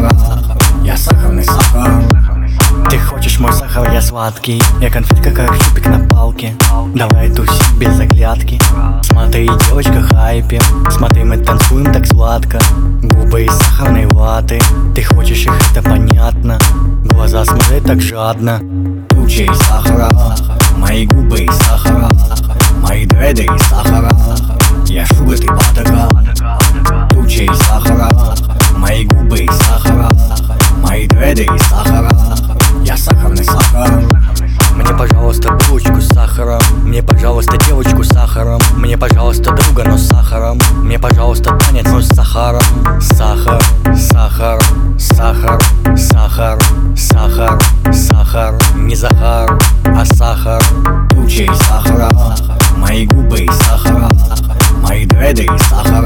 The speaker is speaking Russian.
Я сахарный сахар. Ты хочешь мой сахар, я сладкий. Я конфетка, как щупик на палке. Давай тусить без оглядки. Смотри, девочка, хайпе. Смотри, мы танцуем так сладко. Губы из сахарной ваты. Ты хочешь их, это понятно. Глаза смотрят так жадно. Туча из сахара, мои губы из сахара, мои дреды из сахара. Я шуга, ты патока. Туча из сахара, мои губы из сахара, мои дреды из сахара. Я сахарный сахар. Мне, пожалуйста, булочку с сахаром. Мне, пожалуйста, девочку с сахаром. Мне, пожалуйста, друга, но с сахаром. Мне, пожалуйста, танец, но с сахаром. Сахар, сахар, сахар, сахар, сахар, сахар. Не Захар, а сахар. Туча из сахара, мои губы из сахара, мои дреды из сахара.